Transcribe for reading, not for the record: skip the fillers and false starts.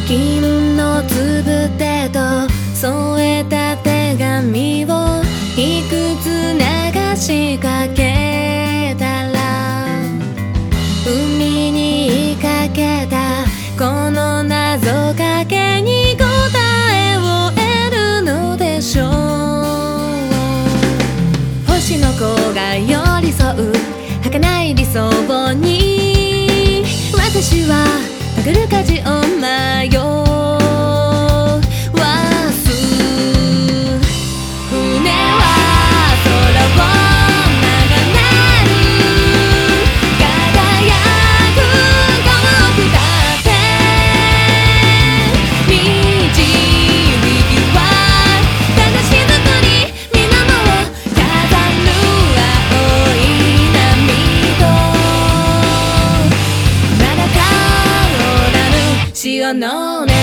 銀のつぶてと添えた手紙をいくつ流しかけたら海にかけたこの謎かけに答えを得るのでしょう。星の子が寄り添う儚い理想に私はたぐる舵を迷わす。船は空を眺める輝く幸福だって導きはただ静かに水面を飾る青い波とまだ変わらぬ潮の音